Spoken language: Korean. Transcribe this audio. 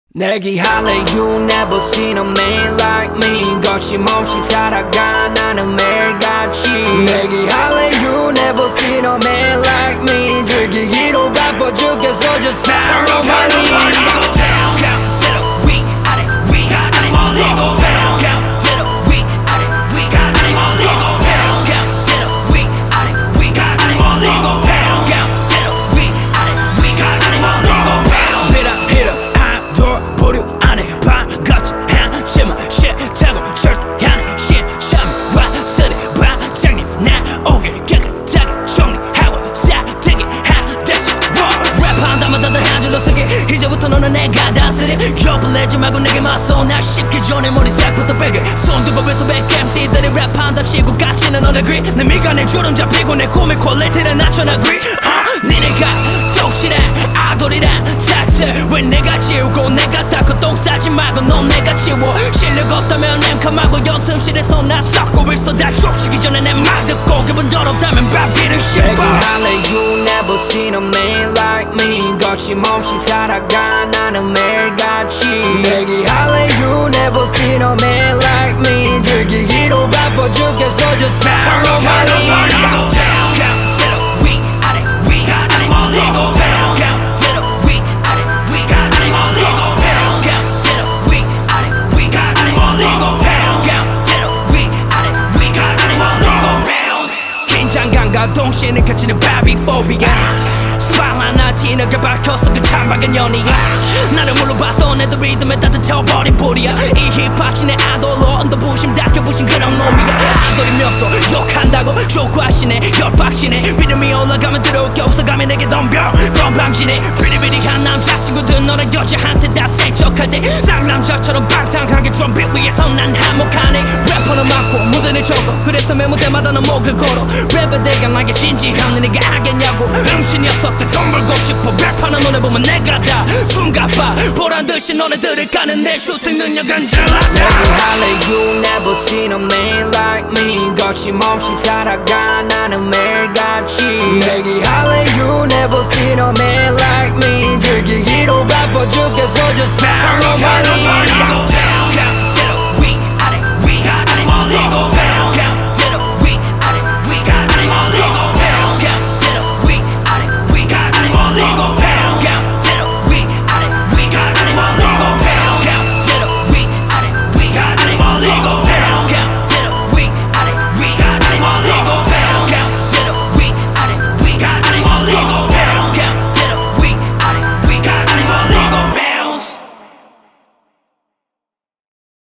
내기 할래 you never seen a man like me 거침없이 살아가 나는 매일같이 내기 할래 you never seen a man like me 즐기기로 바빠 죽겠어 just follow my lead down to the weak 아래 weak 아래 멀리 go down to the weak 아래 weak 아래 멀리 go down to the weak 아래 weak 아래 멀리 go down to the weak 아래 weak 아래 멀리 go down hit up 보류 안에 반갑지 않지만 싫다고 절대 안해 신참와 쓰리 반장님 나오길 깨끗하게 정리하고 싸대기 하대서 랩한다면 다들 한 줄로 쓰기 이제부터 너는 내가 다스리 욕불내지 말고 내게 맞서 날 씻기 전에 머리색부터 빼게 손 두고 외서 백 MC들이 랩한답시고 같이는 on agree 내 미간에 주름 잡히고 내 꿈의 퀄리티를 낮춰놔 agree 니네가 똑칠해 아돌이란 탓을 왜 내가 지우고 내가 닦고 똥 싸지 말고 넌 내가 치워 실력 없다면 엠컴하고 연습실에서 나 썩고 있어 다 족치기 전에 내 말 듣고 기분 더럽다면 밥기를 씹어 내기 할래 you never seen a man like me 거침없이 살아가 나는 매일같이 내기 할래 you never seen a man like me 즐기기로 바빠 죽겠어 just follow my lead down to the weak 아래 weak 아래 멀리 go down to the weak 아래 weak 아래 멀리 go down to the weak 아래 weak 아래 멀리 go down to the weak 아래 weak 아래 멀리 go down 긴장감과 동시에 느껴지는 바비포비아 스파일러 나 티나게 밝혀서 그 찬박한 연이야 나를 물러봤던 애들 리듬에 따뜻해버린 볼이야 이 힙합 신의 아돌로 언더부심 닦여부신 그런 놈이야 아돌이면서 욕한다고 쇼구하시네 열박시네 믿음이 올라가면 들어올게 없어가면 내게 덤벼 건방지네 비리비리한 남자친구들 너란 여자한테 다 생척할 때 쌍남자처럼 방탕하게 드럼빗 위에서 난 한몫하네 래퍼는 많고 무대는 적어 그래서 매 무대마다 넌 목을 걸어 랩에 대가 나게 진지한 네가 하겠냐고 음신이었어 돈 벌고 싶어 랩하는 너네 보면 내가 다 숨가빠 보란듯이 너네들을 까는 내 슈팅 능력은 잘나타 내기 할래 you never seen a man like me 거침없이 살아가 나는 매일같이 내기 할래 you never seen a man like me 즐기기로 바빠 죽겠어 just follow my lead